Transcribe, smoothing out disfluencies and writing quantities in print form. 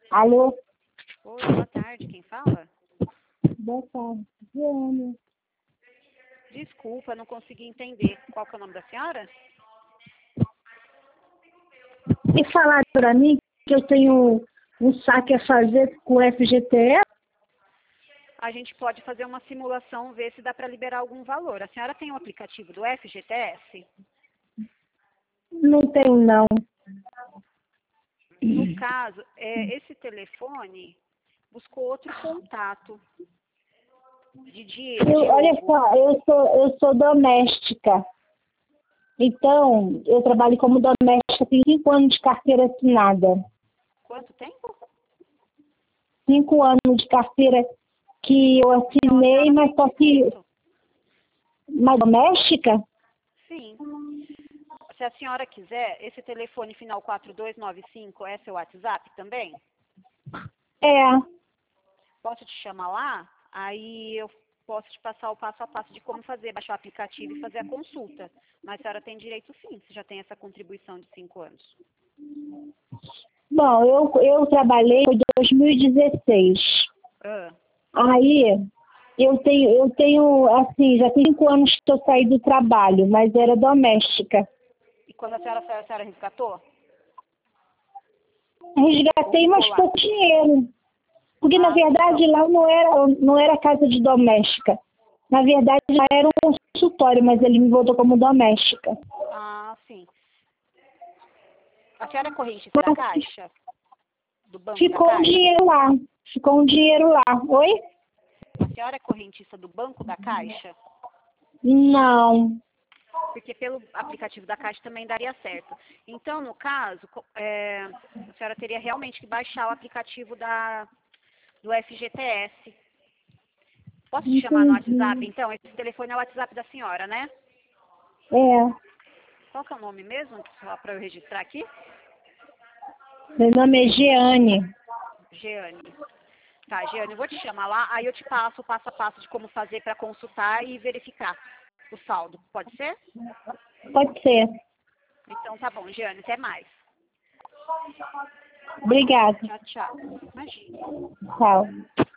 Alô? Oi, boa tarde. Quem fala? Boa tarde. Giane. Desculpa, não consegui entender. Qual que é o nome da senhora? E falaram para mim que eu tenho um saque a fazer com o FGTS? A gente pode fazer uma simulação, ver se dá para liberar algum valor. A senhora tem o aplicativo do FGTS? Não tenho, não. No caso, esse telefone buscou outro contato de Olha Diogo. só, eu sou doméstica. Então, eu trabalho como doméstica, tenho 5 anos de carteira assinada. Quanto tempo? 5 anos de carteira que eu assinei, mas só que... Mas doméstica? Sim. Se a senhora quiser, esse telefone final 4295 é seu WhatsApp também? É. Posso te chamar lá? Aí eu posso te passar o passo a passo de como fazer, baixar o aplicativo e fazer a consulta. Mas a senhora tem direito sim, se já tem essa contribuição de 5 anos. Bom, eu trabalhei em 2016. Ah, Aí, eu tenho, assim, já tem 5 anos que eu saí do trabalho, mas era doméstica. e quando a senhora resgatou? Resgatei, Ou mas ficou lá? pouco dinheiro. Porque, na Ah, sim, verdade, então. lá não era casa de doméstica. Na verdade, já era um consultório, mas ele me botou como doméstica. Ah, sim. A senhora é correntista da Caixa? Do Banco da Ficou um Caixa? dinheiro lá. Ficou um dinheiro lá. Oi? A senhora é correntista do Banco da Caixa? Não. Porque pelo aplicativo da Caixa também daria certo. Então, no caso, a senhora teria realmente que baixar o aplicativo do FGTS. Posso te chamar no WhatsApp, Entendi. então? Esse telefone é o WhatsApp da senhora, né? É. Qual que é o nome mesmo? Só para eu registrar aqui? Meu nome é Jeane. Jeane. Tá, Jeane, eu vou te chamar lá, aí eu te passo o passo a passo de como fazer para consultar e verificar o saldo. Pode ser? Pode ser. Então tá bom, Jeane, até mais. Obrigada. Tchau, tchau. Imagina. Tchau.